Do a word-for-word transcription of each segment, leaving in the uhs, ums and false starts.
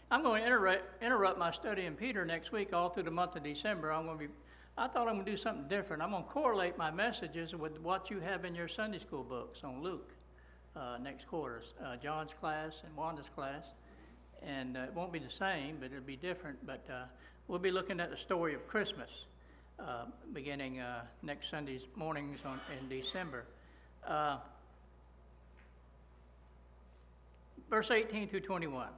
I'm going to interrupt, interrupt my study in Peter next week all through the month of December. I'm going to be, I thought I'm going to do something different. I'm going to correlate my messages with what you have in your Sunday school books on Luke uh, next quarter, uh, John's class and Wanda's class. And uh, it won't be the same, but it'll be different. But uh, we'll be looking at the story of Christmas uh, beginning uh, next Sunday's mornings on, in December. Uh, verse eighteen through twenty-one.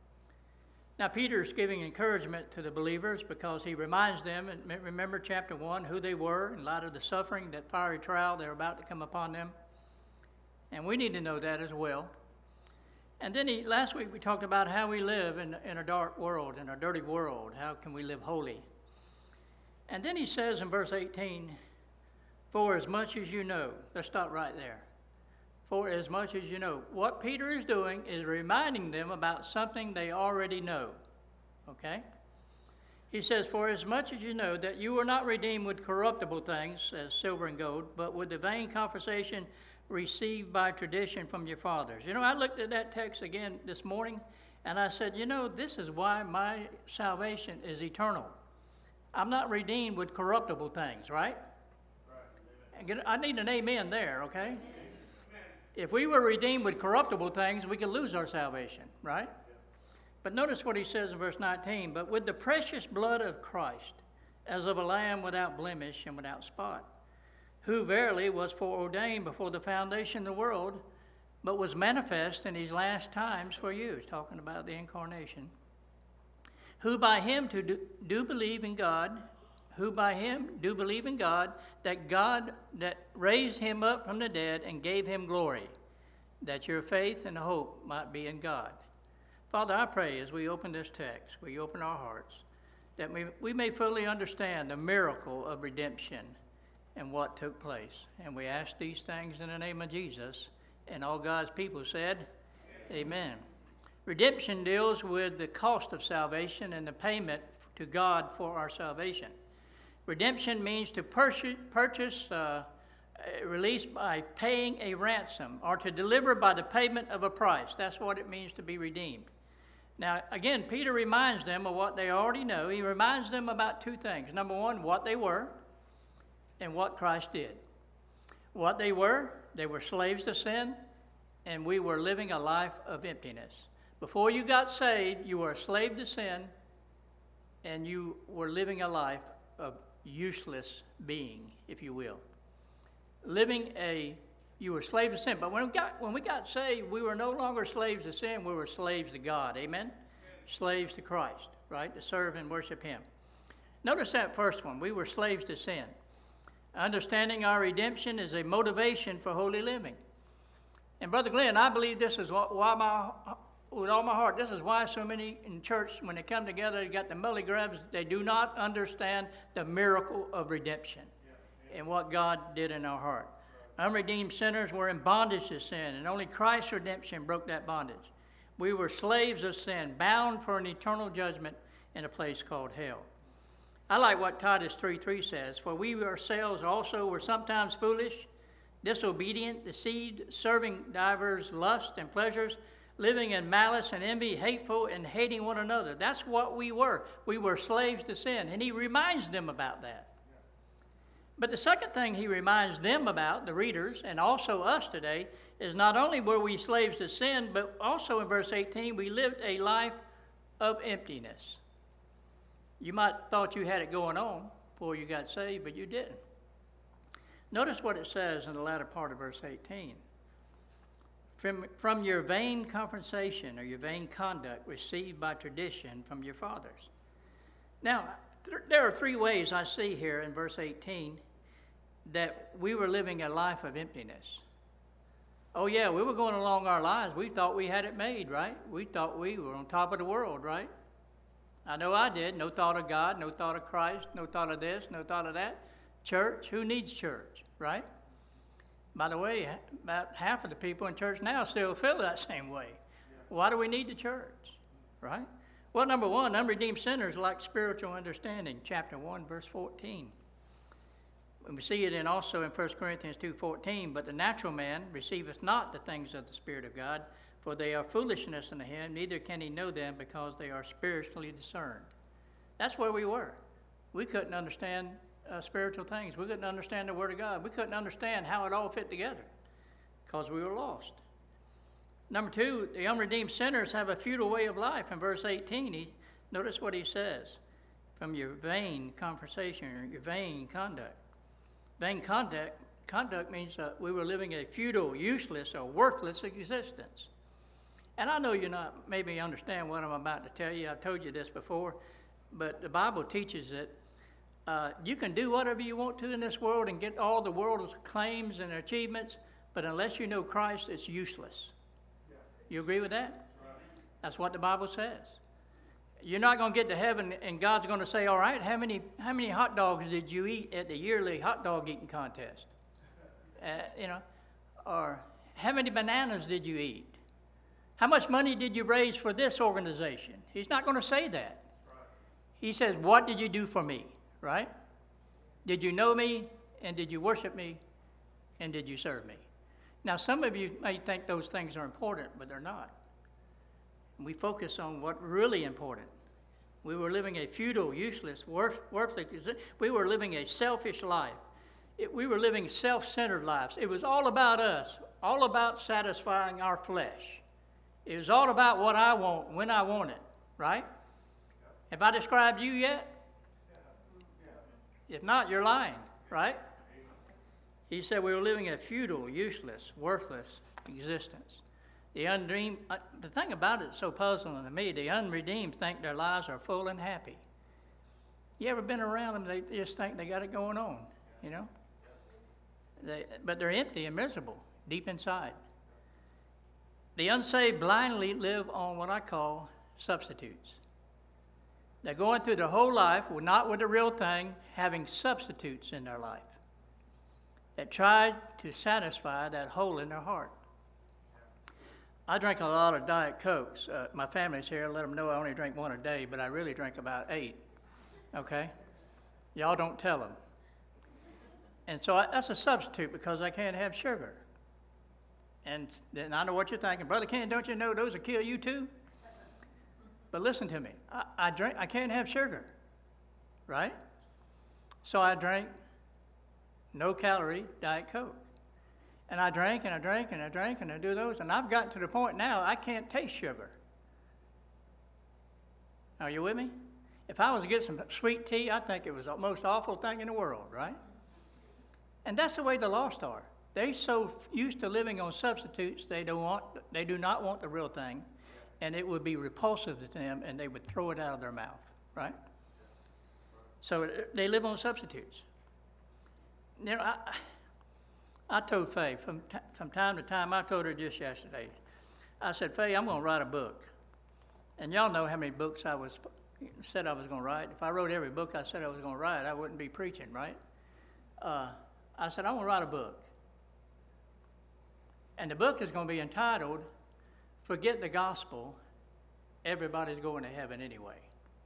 Now, Peter is giving encouragement to the believers because he reminds them, and remember chapter one, who they were in light of the suffering, that fiery trial they're about to come upon them. And we need to know that as well. And then he, last week we talked about how we live in, in a dark world, in a dirty world. How can we live holy? And then he says in verse eighteen, for as much as you know, let's stop right there. For as much as you know. What Peter is doing is reminding them about something they already know. Okay? He says, for as much as you know that you were not redeemed with corruptible things, as silver and gold, but with the vain conversation received by tradition from your fathers. You know, I looked at that text again this morning, and I said, you know, this is why my salvation is eternal. I'm not redeemed with corruptible things, right? Right. I need an amen there, okay? Amen. If we were redeemed with corruptible things, we could lose our salvation, right? But notice what he says in verse nineteen, but with the precious blood of Christ, as of a lamb without blemish and without spot, who verily was foreordained before the foundation of the world, but was manifest in these last times for you. He's talking about the incarnation. Who by him to do, do believe in God, who by him do believe in God, that God that raised him up from the dead and gave him glory, that your faith and hope might be in God. Father, I pray as we open this text, we open our hearts, that we, we may fully understand the miracle of redemption and what took place. And we ask these things in the name of Jesus. And all God's people said, Amen. Amen. Redemption deals with the cost of salvation and the payment to God for our salvation. Redemption means to purchase, purchase uh, release by paying a ransom, or to deliver by the payment of a price. That's what it means to be redeemed. Now, again, Peter reminds them of what they already know. He reminds them about two things. Number one, what they were, and what Christ did. What they were, they were slaves to sin, and we were living a life of emptiness. Before you got saved, you were a slave to sin, and you were living a life of useless being, if you will. Living a, you were slave to sin. But when we got, when we got saved, we were no longer slaves to sin, we were slaves to God. Amen? Amen. Slaves to Christ, right? To serve and worship him. Notice that first one. We were slaves to sin. Understanding our redemption is a motivation for holy living. And Brother Glenn, I believe this is why my, with all my heart, this is why so many in church, when they come together, they got the mully grabs, they do not understand the miracle of redemption yeah. and what God did in our heart. Right. Unredeemed sinners were in bondage to sin, and only Christ's redemption broke that bondage. We were slaves of sin, bound for an eternal judgment in a place called hell. I like what Titus three three says, for we ourselves also were sometimes foolish, disobedient, deceived, serving divers lusts and pleasures, living in malice and envy, hateful, and hating one another. That's what we were. We were slaves to sin, and he reminds them about that. But the second thing he reminds them about, the readers, and also us today, is not only were we slaves to sin, but also in verse eighteen, we lived a life of emptiness. You might have thought you had it going on before you got saved, but you didn't. Notice what it says in the latter part of verse eighteen. From, from your vain conversation or your vain conduct received by tradition from your fathers. Now, th- there are three ways I see here in verse eighteen that we were living a life of emptiness. Oh yeah, we were going along our lives. We thought we had it made, right? We thought we were on top of the world, right? I know I did. No thought of God, no thought of Christ, no thought of this, no thought of that. Church, who needs church, right? By the way, about half of the people in church now still feel that same way. Yeah. Why do we need the church, right? Well, number one, unredeemed sinners lack spiritual understanding, chapter one, verse fourteen. And we see it in also in First Corinthians two fourteen, but the natural man receiveth not the things of the Spirit of God, For they are foolishness unto him, neither can he know them because they are spiritually discerned. That's where we were. We couldn't understand uh, spiritual things. We couldn't understand the Word of God. We couldn't understand how it all fit together because we were lost. Number two, the unredeemed sinners have a futile way of life. In verse eighteen, he, notice what he says. From your vain conversation or your vain conduct. Vain conduct, conduct means uh, we were living a futile, useless, or worthless existence. And I know you're not maybe understand what I'm about to tell you. I've told you this before. But the Bible teaches that uh, you can do whatever you want to in this world and get all the world's claims and achievements, but unless you know Christ, it's useless. You agree with that? That's what the Bible says. You're not going to get to heaven and God's going to say, all right, how many how many hot dogs did you eat at the yearly hot dog eating contest? Uh, you know, or how many bananas did you eat? How much money did you raise for this organization? He's not going to say that. He says, what did you do for me, right? Did you know me, and did you worship me, and did you serve me? Now, some of you may think those things are important, but they're not. We focus on what's really important. We were living a futile, useless, worth, worthless, we were living a selfish life. It, we were living self-centered lives. It was all about us, all about satisfying our flesh. It was all about what I want, when I want it, right? Have I described you yet? If not, you're lying, right? He said we were living a futile, useless, worthless existence. The unredeemed, uh, the thing about it is so puzzling to me, the unredeemed think their lives are full and happy. You ever been around them, they just think they got it going on, you know? They, but they're empty and miserable deep inside. The unsaved blindly live on what I call substitutes. They're going through their whole life, not with the real thing, having substitutes in their life that try to satisfy that hole in their heart. I drink a lot of Diet Cokes. Uh, my family's here. Let them know I only drink one a day, but I really drink about eight. Okay? Y'all don't tell them. And so I, that's a substitute because I can't have sugar. And then I know what you're thinking. Brother Ken, don't you know those will kill you too? But listen to me. I, I drink. I can't have sugar, right? So I drink no-calorie Diet Coke. And I drank and I drank and I drank and I do those. And I've gotten to the point now I can't taste sugar. Are you with me? If I was to get some sweet tea, I'd think it was the most awful thing in the world, right? And that's the way the lost are. They're so used to living on substitutes, they don't want, they do not want the real thing, and it would be repulsive to them, and they would throw it out of their mouth, right? So they live on substitutes. You know, I, I told Faye from t- from time to time. I told her just yesterday. I said, Faye, I'm going to write a book, and y'all know how many books I was said I was going to write. If I wrote every book I said I was going to write, I wouldn't be preaching, right? Uh, I said, I'm going to write a book. And the book is going to be entitled, Forget the Gospel, Everybody's Going to Heaven Anyway.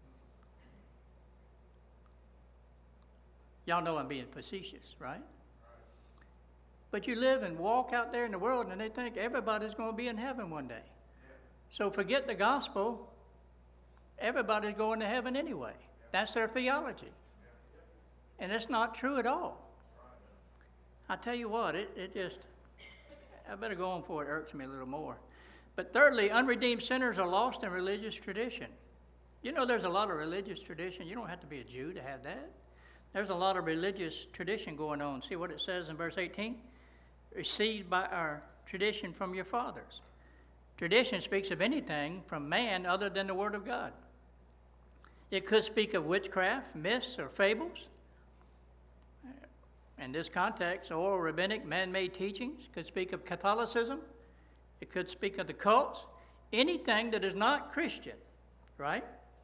Y'all know I'm being facetious, right? But you live and walk out there in the world and they think everybody's going to be in heaven one day. So forget the gospel, everybody's going to heaven anyway. That's their theology. And it's not true at all. I tell you what, it, it just, I better go on for it, irks me a little more. But thirdly, unredeemed sinners are lost in religious tradition. You know there's a lot of religious tradition. You don't have to be a Jew to have that. There's a lot of religious tradition going on. See what it says in verse eighteen? Received by our tradition from your fathers. Tradition speaks of anything from man other than the Word of God. It could speak of witchcraft, myths, or fables. In this context, oral, rabbinic, man-made teachings could speak of Catholicism. It could speak of the cults. Anything that is not Christian, right,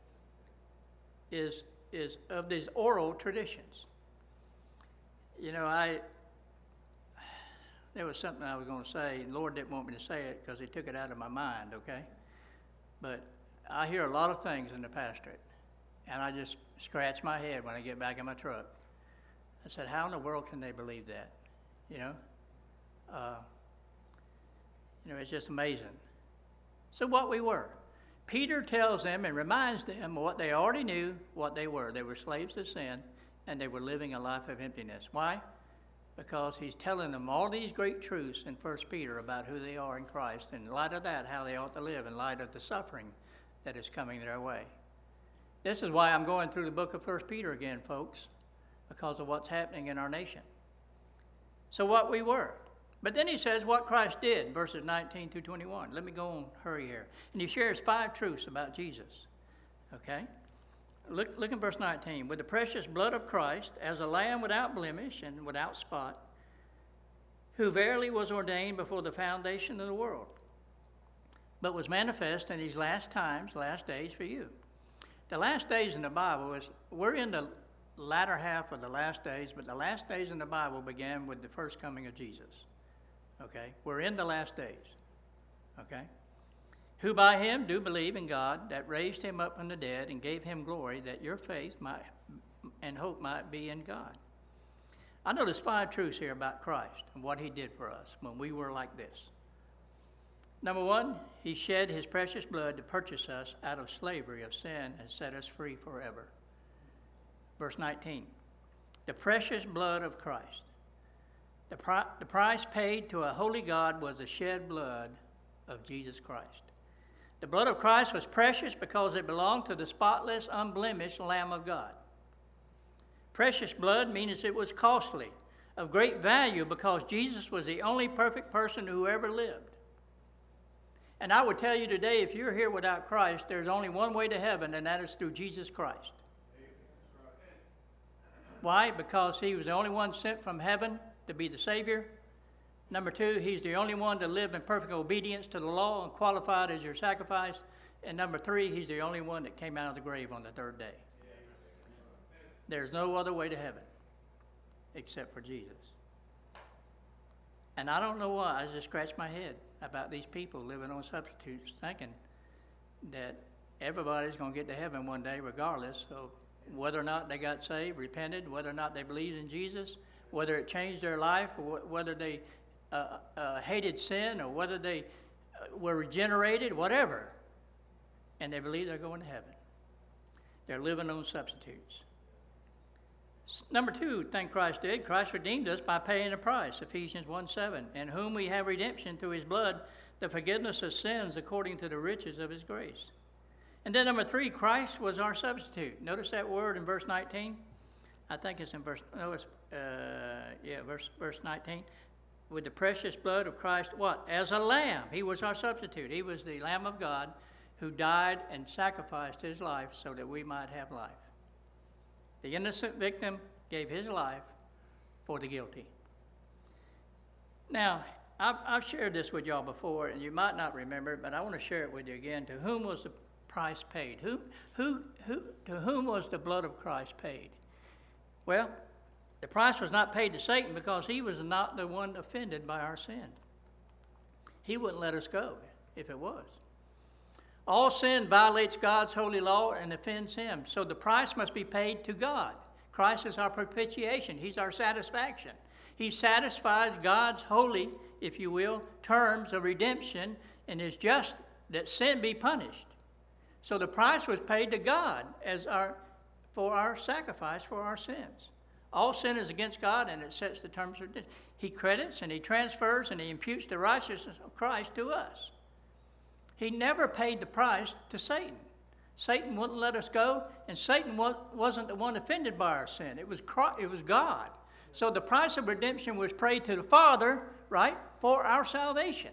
is is of these oral traditions. You know, I there was something I was going to say, and the Lord didn't want me to say it because He took it out of my mind, okay? But I hear a lot of things in the pastorate, and I just scratch my head when I get back in my truck. I said, how in the world can they believe that? You know? Uh, you know, it's just amazing. So what we were. Peter tells them and reminds them what they already knew, what they were. They were slaves of sin, and they were living a life of emptiness. Why? Because he's telling them all these great truths in First Peter about who they are in Christ, and in light of that, how they ought to live in light of the suffering that is coming their way. This is why I'm going through the book of First Peter again, folks, because of what's happening in our nation. So what we were. But then he says what Christ did, verses nineteen through twenty-one. Let me go on, hurry here. And he shares five truths about Jesus. Okay? Look, look in verse nineteen. With the precious blood of Christ, as a lamb without blemish and without spot, who verily was ordained before the foundation of the world, but was manifest in these last times, last days for you. The last days in the Bible is, we're in the latter half of the last days, but the last days in the Bible began with the first coming of Jesus. Okay? We're in the last days. Okay? Who by him do believe in God, that raised him up from the dead and gave him glory, that your faith might and hope might be in God. I know there's five truths here about Christ and what he did for us when we were like this. Number one, he shed his precious blood to purchase us out of slavery of sin and set us free forever. Verse nineteen, the precious blood of Christ. The, pri- the price paid to a holy God was the shed blood of Jesus Christ. The blood of Christ was precious because it belonged to the spotless, unblemished Lamb of God. Precious blood means it was costly, of great value, because Jesus was the only perfect person who ever lived. And I would tell you today, if you're here without Christ, there's only one way to heaven, and that is through Jesus Christ. Why? Because he was the only one sent from heaven to be the Savior. Number two, he's the only one to live in perfect obedience to the law and qualified as your sacrifice. And number three, he's the only one that came out of the grave on the third day. There's no other way to heaven except for Jesus. And I don't know why, I just scratched my head about these people living on substitutes, thinking that everybody's going to get to heaven one day regardless of whether or not they got saved, repented, whether or not they believed in Jesus, whether it changed their life, or whether they uh, uh, hated sin, or whether they uh, were regenerated, whatever. And they believe they're going to heaven. They're living on substitutes. Number two thing Christ did, Christ redeemed us by paying a price, Ephesians one seven, in whom we have redemption through his blood, the forgiveness of sins according to the riches of his grace. And then number three, Christ was our substitute. Notice that word in verse nineteen. I think it's in verse, no, it's, uh, yeah, verse, verse nineteen. With the precious blood of Christ, what? As a lamb. He was our substitute. He was the Lamb of God who died and sacrificed his life so that we might have life. The innocent victim gave his life for the guilty. Now, I've, I've shared this with y'all before, and you might not remember it, but I want to share it with you again. To whom was the price paid? Who, who, who, to whom was the blood of Christ paid? Well, the price was not paid to Satan because he was not the one offended by our sin. He wouldn't let us go if it was. All sin violates God's holy law and offends him. So the price must be paid to God. Christ is our propitiation. He's our satisfaction. He satisfies God's holy, if you will, terms of redemption, and is just that sin be punished. So the price was paid to God as our for our sacrifice for our sins. All sin is against God, and it sets the terms of redemption. He credits and he transfers and he imputes the righteousness of Christ to us. He never paid the price to Satan. Satan wouldn't let us go, and Satan wasn't the one offended by our sin. It was Christ, it was God. So the price of redemption was paid to the Father, right, for our salvation.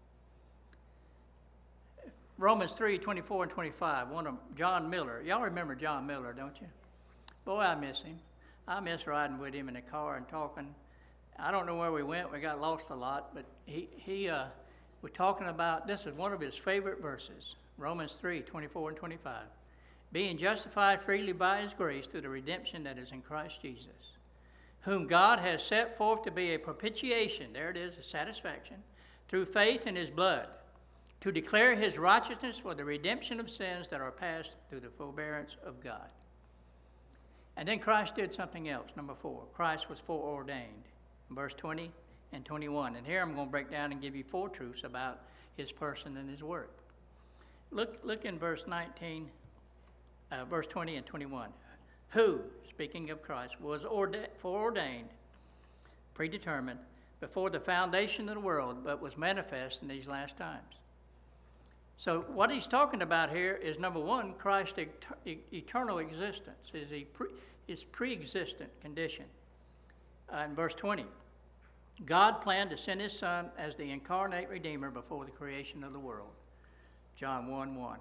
Romans three, twenty-four and twenty-five, one of John Miller. Y'all remember John Miller, don't you? Boy, I miss him. I miss riding with him in the car and talking. I don't know where we went. We got lost a lot, but he, he uh, we're talking about, this is one of his favorite verses, Romans three, twenty-four and twenty-five. Being justified freely by his grace through the redemption that is in Christ Jesus, whom God has set forth to be a propitiation, there it is, a satisfaction, through faith in his blood, to declare his righteousness for the redemption of sins that are past through the forbearance of God. And then Christ did something else, number four. Christ was foreordained, verse twenty and twenty-one. And here I'm going to break down and give you four truths about his person and his work. Look, look in verse nineteen, uh, verse twenty and twenty-one. Who, speaking of Christ, was orda- foreordained, predetermined, before the foundation of the world, but was manifest in these last times. So what he's talking about here is, number one, Christ's et- eternal existence, is he pre- his pre-existent condition. Uh, in verse twenty, God planned to send his Son as the incarnate Redeemer before the creation of the world. John one one.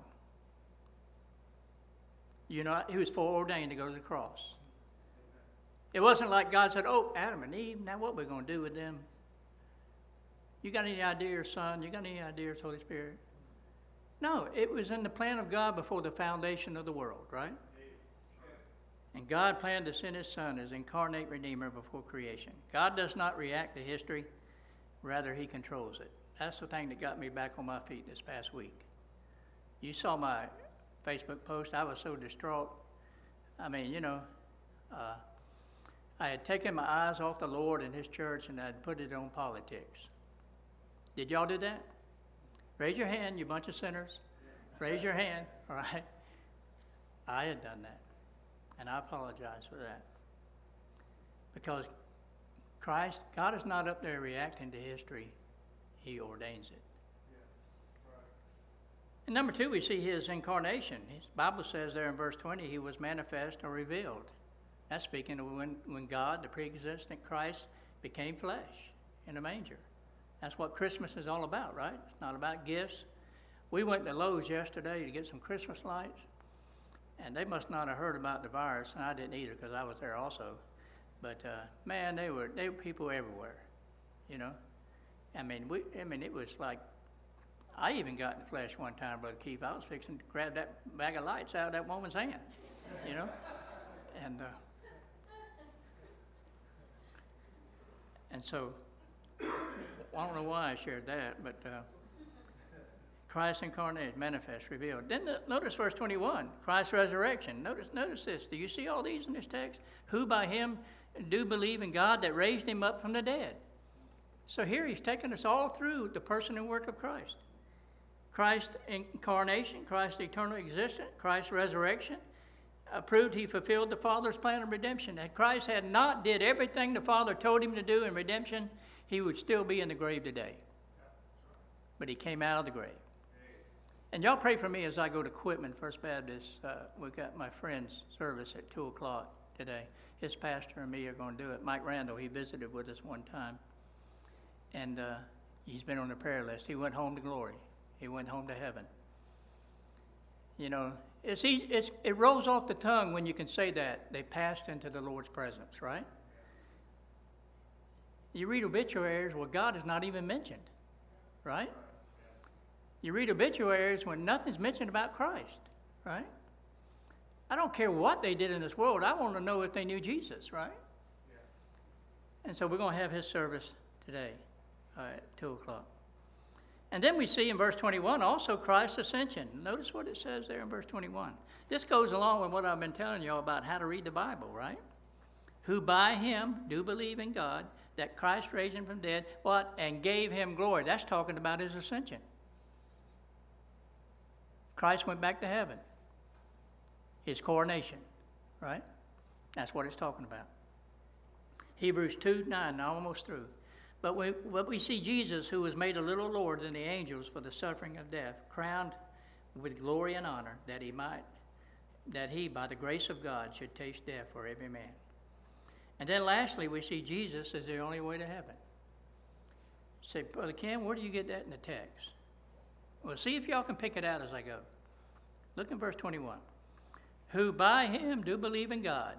You know, he was foreordained to go to the cross. It wasn't like God said, oh, Adam and Eve, now what we're going to do with them? You got any ideas, Son? You got any ideas, Holy Spirit? No, it was in the plan of God before the foundation of the world, right? And God planned to send his Son as incarnate Redeemer before creation. God does not react to history, rather he controls it. That's the thing that got me back on my feet this past week. You saw my Facebook post. I was so distraught. I mean, you know, uh, I had taken my eyes off the Lord and his church, and I'd put it on politics. Did y'all do that? Raise your hand, you bunch of sinners. Raise your hand, all right? I had done that, and I apologize for that. Because Christ, God is not up there reacting to history. He ordains it. And number two, we see his incarnation. His Bible says there in verse twenty, he was manifest or revealed. That's speaking of when, when God, the pre-existent Christ, became flesh in a manger. That's what Christmas is all about, right? It's not about gifts. We went to Lowe's yesterday to get some Christmas lights, and they must not have heard about the virus, and I didn't either because I was there also. But uh, man, they were they were people everywhere, you know. I mean, we I mean it was like. I even got in the flesh one time, Brother Keith. I was fixing to grab that bag of lights out of that woman's hand, you know? And uh, and so, I don't know why I shared that, but uh, Christ incarnate, manifest, revealed. Then the, notice verse twenty-one, Christ's resurrection. Notice, notice this. Do you see all these in this text? Who by him do believe in God that raised him up from the dead. So here he's taking us all through the person and work of Christ. Christ's incarnation, Christ's eternal existence, Christ's resurrection, uh, proved he fulfilled the Father's plan of redemption. That Christ had not did everything the Father told him to do in redemption, he would still be in the grave today. But he came out of the grave. And y'all pray for me as I go to Quitman First Baptist. Uh, we've got my friend's service at two o'clock today. His pastor and me are going to do it. Mike Randall, he visited with us one time. And uh, he's been on the prayer list. He went home to glory. He went home to heaven. You know, it's easy, it's, it rolls off the tongue when you can say that. They passed into the Lord's presence, right? You read obituaries where God is not even mentioned, right? You read obituaries when nothing's mentioned about Christ, right? I don't care what they did in this world. I want to know if they knew Jesus, right? And so we're going to have his service today uh, at two o'clock. And then we see in verse twenty-one also Christ's ascension. Notice what it says there in verse twenty-one. This goes along with what I've been telling you all about how to read the Bible, right? Who by him do believe in God, that Christ raised him from dead, what? And gave him glory. That's talking about his ascension. Christ went back to heaven. His coronation, right? That's what it's talking about. Hebrews two nine, now almost through. But we, but we see Jesus, who was made a little lower than the angels for the suffering of death, crowned with glory and honor, that he might, that he, by the grace of God, should taste death for every man. And then lastly, we see Jesus as the only way to heaven. Say, Brother Ken, where do you get that in the text? Well, see if y'all can pick it out as I go. Look in verse twenty-one. Who by him do believe in God,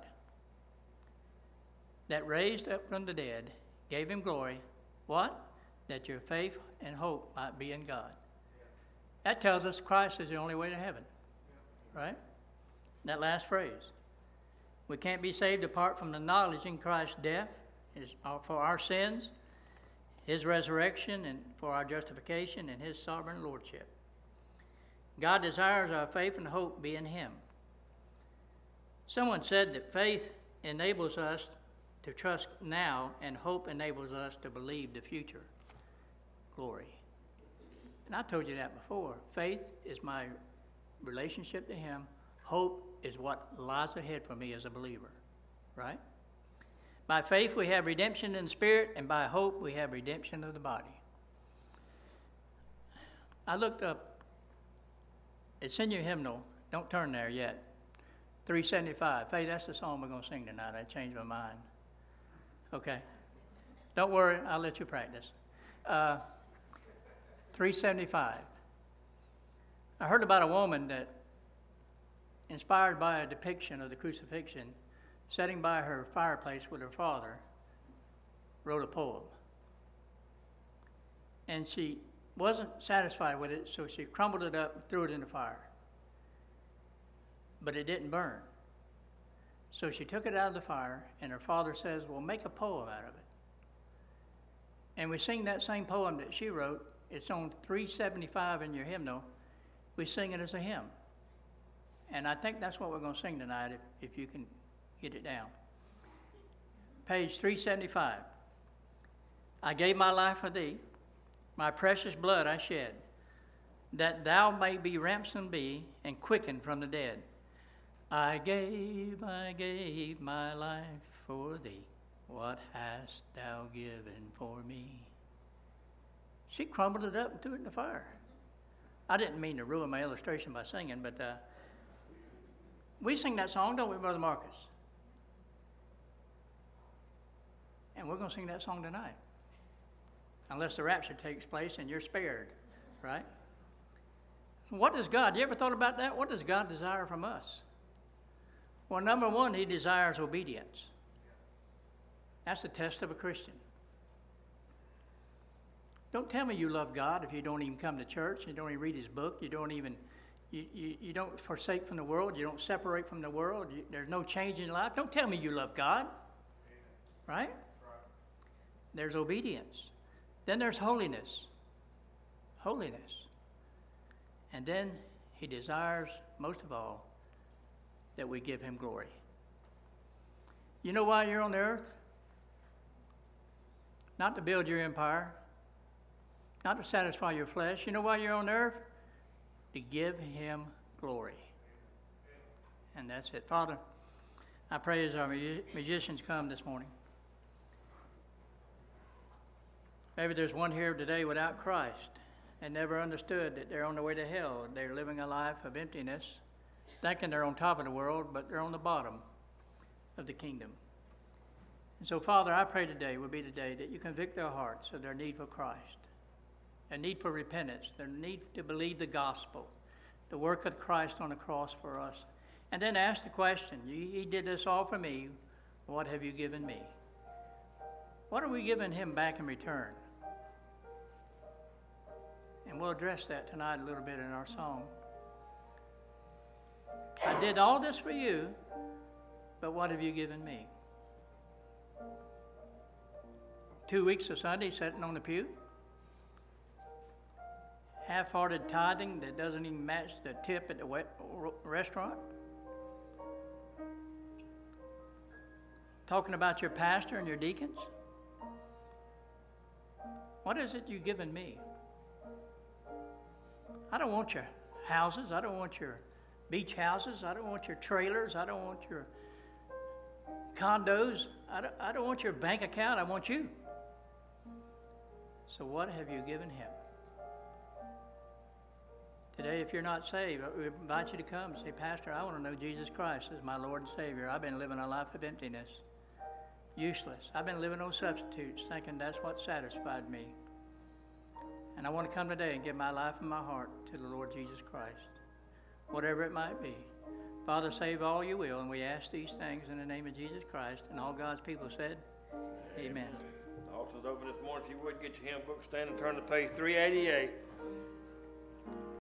that raised up from the dead, gave him glory. What? That your faith and hope might be in God. That tells us Christ is the only way to heaven. Right? That last phrase. We can't be saved apart from the knowledge in Christ's death his, uh, for our sins, his resurrection, and for our justification, and his sovereign lordship. God desires our faith and hope be in him. Someone said that faith enables us to trust now, and hope enables us to believe the future glory. And I told you that before. Faith is my relationship to him. Hope is what lies ahead for me as a believer, right? By faith we have redemption in the spirit, and by hope we have redemption of the body. I looked up, it's in your hymnal, don't turn there yet, three seventy-five. Faith, that's the song we're going to sing tonight. I changed my mind. Okay. Don't worry, I'll let you practice. Uh, three seventy-five. I heard about a woman that, inspired by a depiction of the crucifixion, sitting by her fireplace with her father, wrote a poem. And she wasn't satisfied with it, so she crumbled it up and threw it in the fire. But it didn't burn. So she took it out of the fire, and her father says, well, make a poem out of it. And we sing that same poem that she wrote. It's on three seventy-five in your hymnal. We sing it as a hymn. And I think that's what we're going to sing tonight, if, if you can get it down. Page three seventy-five. I gave my life for thee, my precious blood I shed, that thou may be ransomed be and quickened from the dead. I gave, I gave my life for thee. What hast thou given for me? She crumbled it up and threw it in the fire. I didn't mean to ruin my illustration by singing, but uh, we sing that song, don't we, Brother Marcus? And we're going to sing that song tonight. Unless the rapture takes place and you're spared, right? So what does God, you ever thought about that? What does God desire from us? Well, number one, he desires obedience. That's the test of a Christian. Don't tell me you love God if you don't even come to church, you don't even read his book, you don't even, you, you, you don't forsake from the world, you don't separate from the world, you, there's no change in life. Don't tell me you love God, right? There's obedience. Then there's holiness. Holiness. And then he desires, most of all, that we give him glory. You know why you're on the earth? Not to build your empire, not to satisfy your flesh. You know why you're on the earth? To give him glory. And that's it. Father, I pray as our musicians come this morning. Maybe there's one here today without Christ and never understood that they're on the way to hell. They're living a life of emptiness, thinking they're on top of the world, but they're on the bottom of the kingdom. And so, Father, I pray today will be the day that you convict their hearts of their need for Christ, their need for repentance, their need to believe the gospel, the work of Christ on the cross for us. And then ask the question, he did this all for me, what have you given me? What are we giving him back in return? And we'll address that tonight a little bit in our song. I did all this for you, but what have you given me? Two weeks of Sunday sitting on the pew. Half-hearted tithing that doesn't even match the tip at the restaurant. Talking about your pastor and your deacons. What is it you've given me? I don't want your houses. I don't want your beach houses. I don't want your trailers. I don't want your condos. I don't, I don't want your bank account. I want you. So what have you given him? Today, if you're not saved, we invite you to come and say, Pastor, I want to know Jesus Christ as my Lord and Savior. I've been living a life of emptiness, useless. I've been living on substitutes, thinking that's what satisfied me. And I want to come today and give my life and my heart to the Lord Jesus Christ, whatever it might be. Father, save all you will, and we ask these things in the name of Jesus Christ. And all God's people said, Amen. Amen. The altar's open this morning. If you would, get your hymn book, stand and turn to page three eighty-eight.